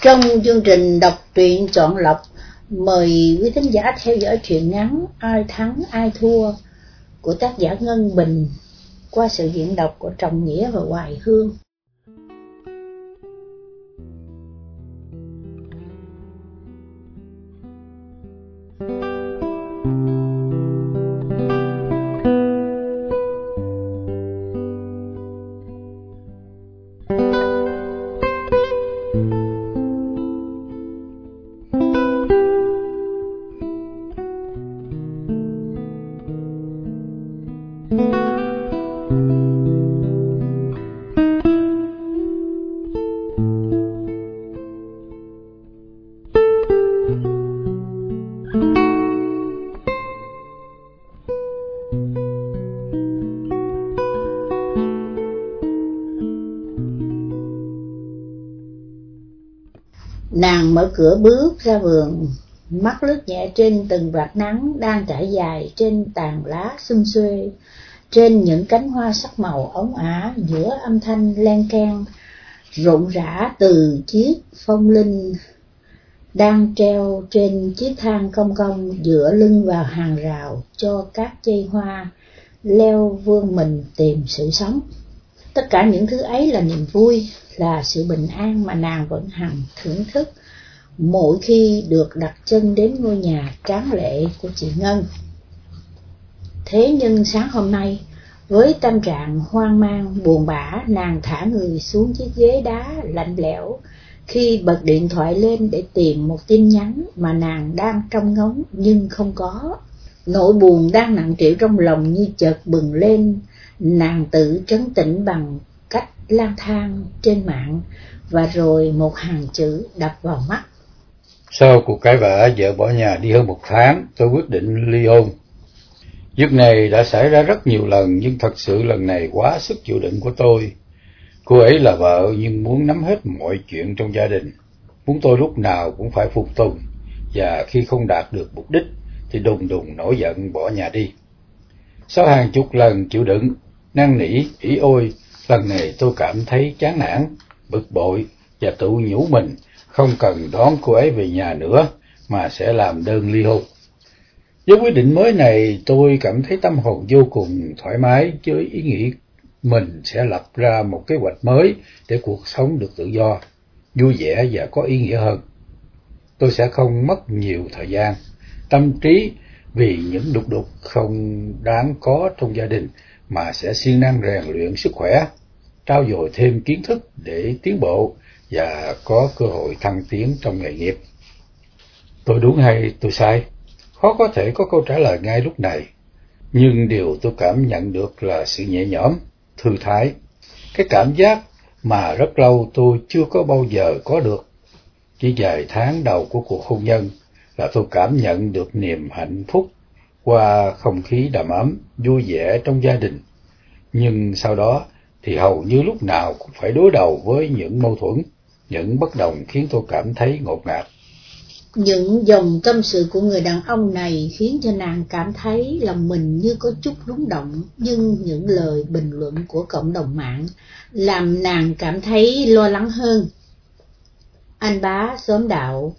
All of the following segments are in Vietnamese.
Trong chương trình đọc truyện chọn lọc, mời quý thính giả theo dõi truyện ngắn Ai Thắng Ai Thua của tác giả Ngân Bình qua sự diễn đọc của Trọng Nghĩa và Hoài Hương. Nàng mở cửa bước ra vườn, mắt lướt nhẹ trên từng vạt nắng đang trải dài trên tàn lá xum xuê, trên những cánh hoa sắc màu óng ả giữa âm thanh len keng rộn rã từ chiếc phong linh đang treo trên chiếc thang cong cong dựa lưng vào hàng rào cho các chây hoa leo vươn mình tìm sự sống. Tất cả những thứ ấy là niềm vui, là sự bình an mà nàng vẫn hằng thưởng thức mỗi khi được đặt chân đến ngôi nhà tráng lệ của chị Ngân. Thế nhưng sáng hôm nay, với tâm trạng hoang mang buồn bã, nàng thả người xuống chiếc ghế đá lạnh lẽo khi bật điện thoại lên để tìm một tin nhắn mà nàng đang trông ngóng nhưng không có. Nỗi buồn đang nặng trĩu trong lòng như chợt bừng lên, nàng tự trấn tĩnh bằng cách lang thang trên mạng, và rồi một hàng chữ đập vào mắt. Sau cuộc cãi vã vợ bỏ nhà đi hơn 1 tháng, tôi quyết định ly hôn. Việc này đã xảy ra rất nhiều lần, nhưng thật sự lần này quá sức chịu đựng của tôi. Cô ấy là vợ nhưng muốn nắm hết mọi chuyện trong gia đình, muốn tôi lúc nào cũng phải phục tùng, và khi không đạt được mục đích thì đùng đùng nổi giận bỏ nhà đi. Sau hàng chục lần chịu đựng, năn nỉ, ỉ ôi, lần này tôi cảm thấy chán nản, bực bội và tự nhủ mình không cần đón cô ấy về nhà nữa mà sẽ làm đơn ly hôn. Với quyết định mới này, tôi cảm thấy tâm hồn vô cùng thoải mái với ý nghĩ mình sẽ lập ra một kế hoạch mới để cuộc sống được tự do, vui vẻ và có ý nghĩa hơn. Tôi sẽ không mất nhiều thời gian, tâm trí vì những đục đục không đáng có trong gia đình, mà sẽ siêng năng rèn luyện sức khỏe, trau dồi thêm kiến thức để tiến bộ và có cơ hội thăng tiến trong nghề nghiệp. Tôi đúng hay tôi sai? Khó có thể có câu trả lời ngay lúc này, nhưng điều tôi cảm nhận được là sự nhẹ nhõm, thư thái, cái cảm giác mà rất lâu tôi chưa có bao giờ có được. Chỉ vài tháng đầu của cuộc hôn nhân là tôi cảm nhận được niềm hạnh phúc qua không khí đầm ấm, vui vẻ trong gia đình. Nhưng sau đó thì hầu như lúc nào cũng phải đối đầu với những mâu thuẫn, những bất đồng khiến tôi cảm thấy ngột ngạt. Những dòng tâm sự của người đàn ông này khiến cho nàng cảm thấy lòng mình như có chút rung động, nhưng những lời bình luận của cộng đồng mạng làm nàng cảm thấy lo lắng hơn. Anh bá xóm đạo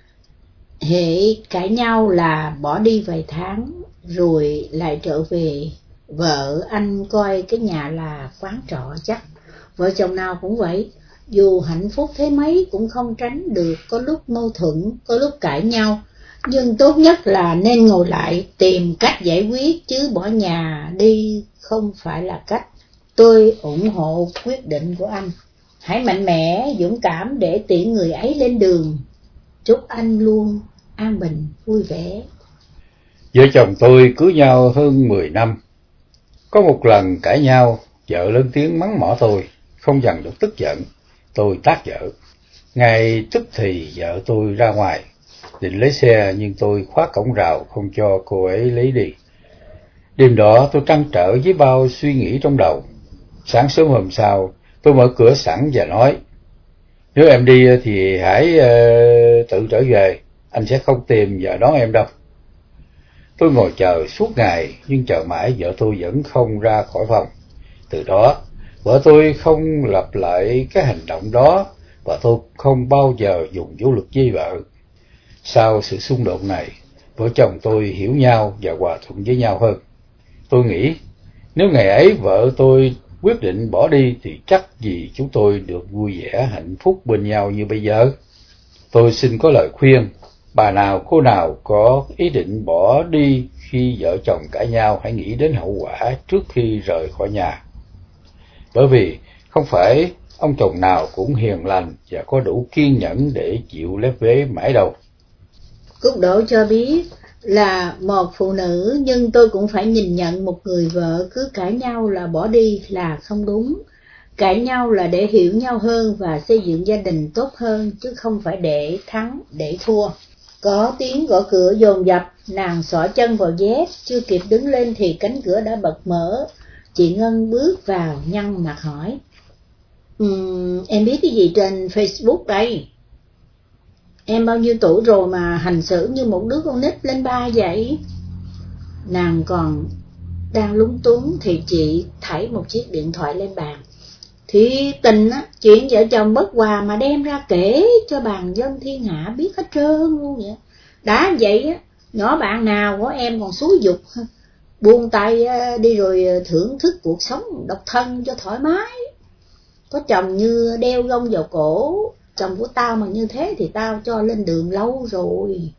hễ cãi nhau là bỏ đi vài tháng rồi lại trở về. Vợ anh coi cái nhà là quán trọ chắc. Vợ chồng nào cũng vậy, dù hạnh phúc thế mấy cũng không tránh được có lúc mâu thuẫn, có lúc cãi nhau. Nhưng tốt nhất là nên ngồi lại tìm cách giải quyết, chứ bỏ nhà đi không phải là cách. Tôi ủng hộ quyết định của anh. Hãy mạnh mẽ, dũng cảm để tiễn người ấy lên đường. Chúc anh luôn an bình, vui vẻ. Vợ chồng tôi cưới nhau hơn 10 năm. Có một lần cãi nhau, vợ lớn tiếng mắng mỏ tôi, không dằn được tức giận. Tôi tát vợ. Ngay tức thì vợ tôi ra ngoài, định lấy xe nhưng tôi khóa cổng rào không cho cô ấy lấy đi. Đêm đó tôi trăn trở với bao suy nghĩ trong đầu. Sáng sớm hôm sau, tôi mở cửa sẵn và nói, nếu em đi thì hãy tự trở về, anh sẽ không tìm và đón em đâu. Tôi ngồi chờ suốt ngày, nhưng chờ mãi vợ tôi vẫn không ra khỏi phòng. Từ đó, vợ tôi không lặp lại cái hành động đó, và tôi không bao giờ dùng vũ lực với vợ. Sau sự xung đột này, vợ chồng tôi hiểu nhau và hòa thuận với nhau hơn. Tôi nghĩ nếu ngày ấy vợ tôi quyết định bỏ đi thì chắc gì chúng tôi được vui vẻ hạnh phúc bên nhau như bây giờ. Tôi xin có lời khuyên, bà nào cô nào có ý định bỏ đi khi vợ chồng cãi nhau hãy nghĩ đến hậu quả trước khi rời khỏi nhà. Bởi vì không phải ông chồng nào cũng hiền lành và có đủ kiên nhẫn để chịu lép vế mãi đâu. Cúc Đỗ cho biết là một phụ nữ, nhưng tôi cũng phải nhìn nhận một người vợ cứ cãi nhau là bỏ đi là không đúng. Cãi nhau là để hiểu nhau hơn và xây dựng gia đình tốt hơn, chứ không phải để thắng, để thua. Có tiếng gõ cửa dồn dập, nàng xỏ chân vào dép, chưa kịp đứng lên thì cánh cửa đã bật mở. Chị Ngân bước vào nhăn mặt hỏi, em biết cái gì trên Facebook đây? Em bao nhiêu tuổi rồi mà hành xử như một đứa con nít lên ba vậy? Nàng còn đang lúng túng thì chị thảy một chiếc điện thoại lên bàn. Thì tình á, chuyện vợ chồng bất hòa mà đem ra kể cho bàn dân thiên hạ biết hết trơn luôn vậy. Đã vậy á, nhỏ bạn nào của em còn xúi giục buông tay đi rồi thưởng thức cuộc sống độc thân cho thoải mái. Có chồng như đeo gông vào cổ, chồng của tao mà như thế thì tao cho lên đường lâu rồi.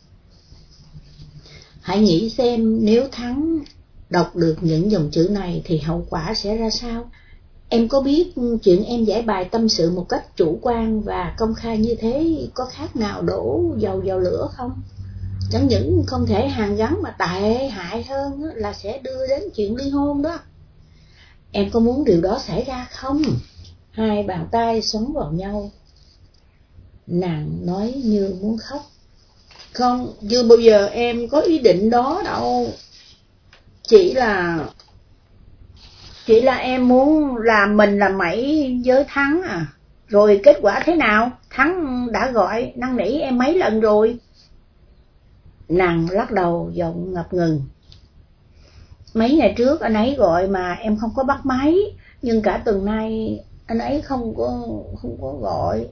Hãy nghĩ xem nếu Thắng đọc được những dòng chữ này thì hậu quả sẽ ra sao? Em có biết chuyện em giải bài tâm sự một cách chủ quan và công khai như thế có khác nào đổ dầu vào lửa không? Chẳng những không thể hàn gắn mà tệ hại hơn là sẽ đưa đến chuyện ly hôn đó. Em có muốn điều đó xảy ra không? Hai bàn tay xoắn vào nhau. Nàng nói như muốn khóc. Không, chưa bao giờ em có ý định đó đâu. Chỉ là em muốn làm mình làm mẩy với Thắng à. Rồi kết quả thế nào? Thắng đã gọi năn nỉ em mấy lần rồi. Nàng lắc đầu giọng ngập ngừng. Mấy ngày trước anh ấy gọi mà em không có bắt máy, nhưng cả tuần nay anh ấy không có gọi.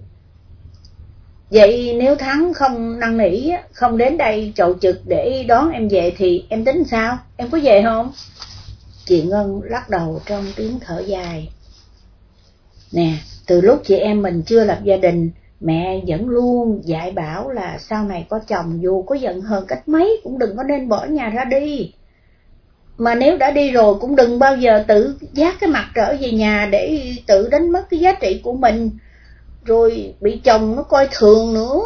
Vậy nếu Thắng không năn nỉ, không đến đây chầu trực để đón em về thì em tính sao? Em có về không? Chị Ngân lắc đầu trong tiếng thở dài. Nè, từ lúc chị em mình chưa lập gia đình, mẹ vẫn luôn dạy bảo là sau này có chồng dù có giận hờn cách mấy cũng đừng có nên bỏ nhà ra đi. Mà nếu đã đi rồi cũng đừng bao giờ tự vác cái mặt trở về nhà để tự đánh mất cái giá trị của mình, rồi bị chồng nó coi thường nữa.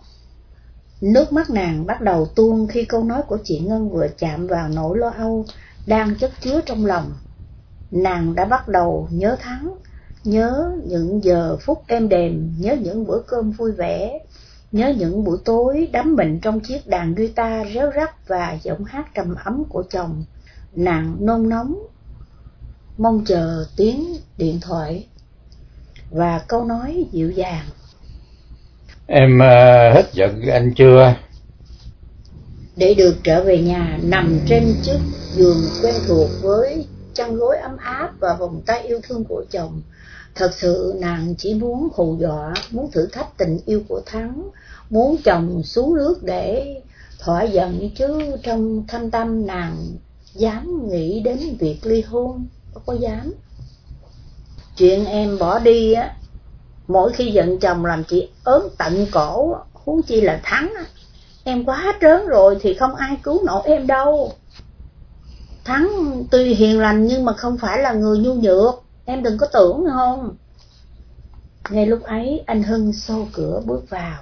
Nước mắt nàng bắt đầu tuôn khi câu nói của chị Ngân vừa chạm vào nỗi lo âu đang chất chứa trong lòng. Nàng đã bắt đầu nhớ Thắng, nhớ những giờ phút êm đềm, nhớ những bữa cơm vui vẻ, nhớ những buổi tối đắm mình trong chiếc đàn guitar réo rắt và giọng hát trầm ấm của chồng. Nàng nôn nóng mong chờ tiếng điện thoại và câu nói dịu dàng. Em hết giận với anh chưa? Để được trở về nhà nằm trên chiếc giường quen thuộc với chăn gối ấm áp và vòng tay yêu thương của chồng, thật sự nàng chỉ muốn hù dọa, muốn thử thách tình yêu của Thắng, muốn chồng xuống nước để thỏa giận, chứ trong thâm tâm nàng dám nghĩ đến việc ly hôn, có dám. Chuyện em bỏ đi á, mỗi khi giận chồng làm chị ớn tận cổ, huống chi là Thắng á. Em quá trớn rồi thì không ai cứu nổi em đâu. Thắng tuy hiền lành nhưng mà không phải là người nhu nhược, em đừng có tưởng không. Ngay lúc ấy anh Hưng xô cửa bước vào.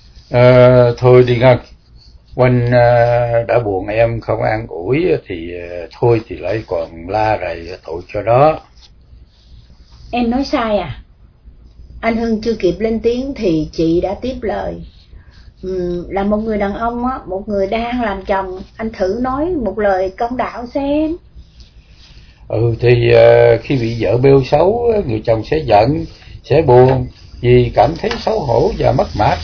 Thôi đi Ngân, Oanh đã buồn em không an ủi thì thôi thì lại còn la rầy tội cho đó. Em nói sai à? Anh Hưng chưa kịp lên tiếng thì chị đã tiếp lời. Là một người đàn ông á, một người đang làm chồng, anh thử nói một lời công đạo xem. Thì khi bị vợ bêu xấu, người chồng sẽ giận, sẽ buồn vì cảm thấy xấu hổ và mất mát.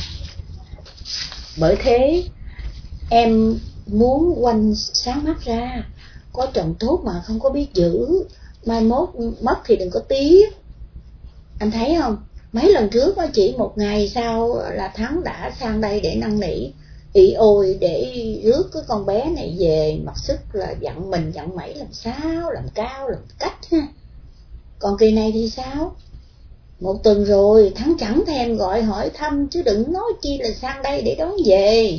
Bởi thế em muốn Oanh sáng mắt ra, có chồng tốt mà không có biết giữ, mai mốt mất thì đừng có tiếc. Anh thấy không, Mấy lần trước chỉ một ngày sau là Thắng đã sang đây để năn nỉ, ỉ ôi để rước cái con bé này về, mặc sức là dặn mình dặn mẩy làm sao, làm cao, làm cách ha. Còn kỳ này thì sao? Một tuần rồi Thắng chẳng thèm gọi hỏi thăm, chứ đừng nói chi là sang đây để đón về.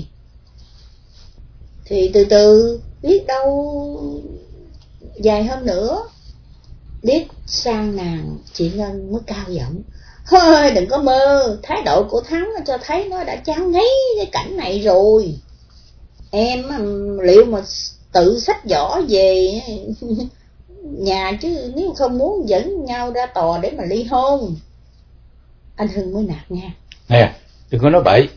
Thì từ từ, biết đâu vài hôm nữa. Biết sang nàng, chị Ngân mới cao giọng: thôi đừng có mơ, thái độ của Thắng cho thấy nó đã chán ngấy cái cảnh này rồi. Em liệu mà tự xách giỏ về nhà, chứ nếu không muốn dẫn nhau ra tòa để mà ly hôn. Anh Hưng mới nạt nha: nè, đừng có nói bậy.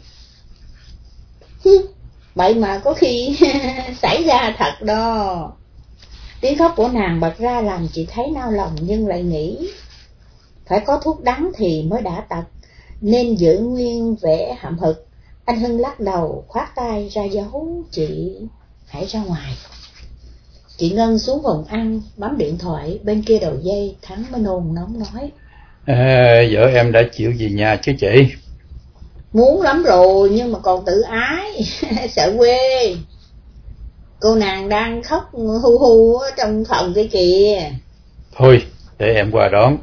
Bậy mà có khi xảy ra thật đó. Tiếng khóc của nàng bật ra làm chị thấy nao lòng, nhưng lại nghĩ phải có thuốc đắng thì mới đã tật, nên giữ nguyên vẻ hậm hực. Anh Hưng lắc đầu khoát tay ra dấu chị hãy ra ngoài. Chị Ngân xuống phòng ăn bấm điện thoại, bên kia đầu dây Thắng mới nôn nóng nói: vợ em đã chịu về nhà chứ chị? Muốn lắm rồi, nhưng mà còn tự ái sợ quê. Cô nàng đang khóc hu hu ở trong phòng kia kìa. Thôi để em qua đón.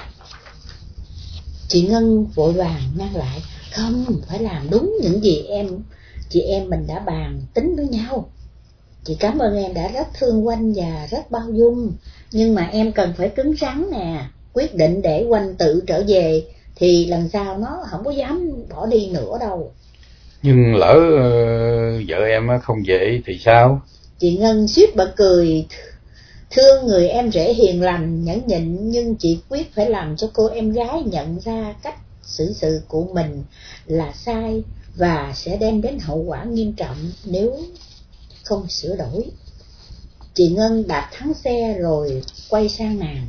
Chị Ngân vội vàng ngăn lại: không, phải làm đúng những gì chị em mình đã bàn tính với nhau. Chị cảm ơn em đã rất thương Oanh và rất bao dung, nhưng mà em cần phải cứng rắn nè. Quyết định để Oanh tự trở về thì lần sau nó không có dám bỏ đi nữa đâu. Nhưng lỡ vợ em không về thì sao? Chị Ngân suýt bật cười. Thương người em rể hiền lành, nhẫn nhịn, nhưng chị quyết phải làm cho cô em gái nhận ra cách xử sự của mình là sai và sẽ đem đến hậu quả nghiêm trọng nếu không sửa đổi. Chị Ngân đạp thắng xe rồi quay sang nàng: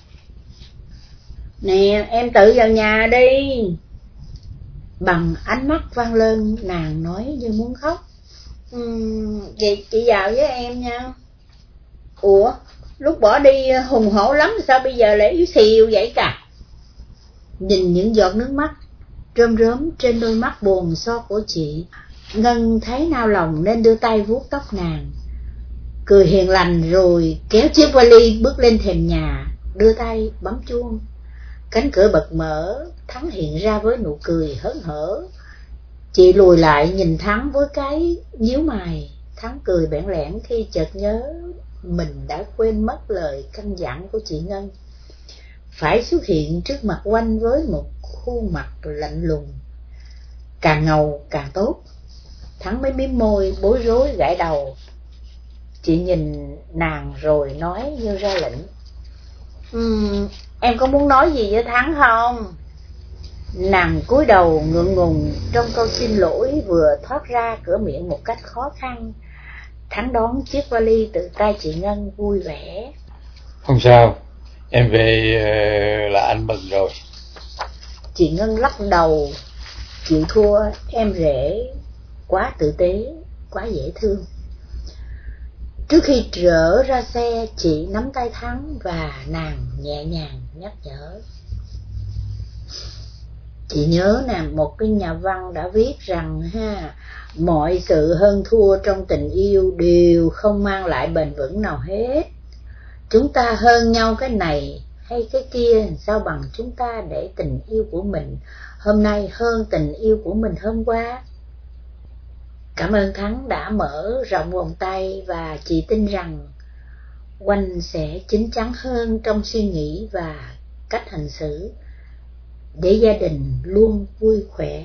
nè, em tự vào nhà đi. Bằng ánh mắt vang lên, nàng nói như muốn khóc: vậy chị vào với em nha. Ủa, lúc bỏ đi hùng hổ lắm, sao bây giờ lại yếu xìu vậy cả? Nhìn những giọt nước mắt rơm rớm trên đôi mắt buồn so của chị, Ngân thấy nao lòng nên đưa tay vuốt tóc nàng, cười hiền lành rồi kéo chiếc vali bước lên thềm nhà, đưa tay bấm chuông. Cánh cửa bật mở, Thắng hiện ra với nụ cười hớn hở. Chị lùi lại nhìn Thắng với cái nhíu mày. Thắng cười bẽn lẽn khi chợt nhớ mình đã quên mất lời căn dặn của chị Ngân, phải xuất hiện trước mặt Oanh với một khuôn mặt lạnh lùng, càng ngầu càng tốt. Thắng mới mím môi bối rối gãi đầu. Chị nhìn nàng rồi nói như ra lệnh: em có muốn nói gì với Thắng không? Nàng cúi đầu ngượng ngùng trong câu xin lỗi vừa thoát ra cửa miệng một cách khó khăn. Thắng đón chiếc vali từ tay chị Ngân vui vẻ: Không sao, em về là anh mừng rồi. Chị Ngân lắc đầu chịu thua, em rể quá tử tế, quá dễ thương. Trước khi trở ra xe, chị nắm tay Thắng và nàng nhẹ nhàng nhắc nhở: chị nhớ nè, một cái nhà văn đã viết rằng mọi sự hơn thua trong tình yêu đều không mang lại bền vững nào hết. Chúng ta hơn nhau cái này hay cái kia, sao bằng chúng ta để tình yêu của mình hôm nay hơn tình yêu của mình hôm qua. Cảm ơn Thắng đã mở rộng vòng tay, và chị tin rằng Oanh sẽ chín chắn hơn trong suy nghĩ và cách hành xử, để gia đình luôn vui khỏe.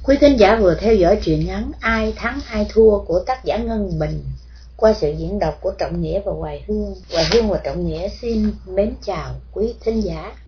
Quý thính giả vừa theo dõi truyện ngắn Ai Thắng Ai Thua của tác giả Ngân Bình qua sự diễn đọc của Trọng Nghĩa và Hoài Hương. Hoài Hương và Trọng Nghĩa xin mến chào quý thính giả.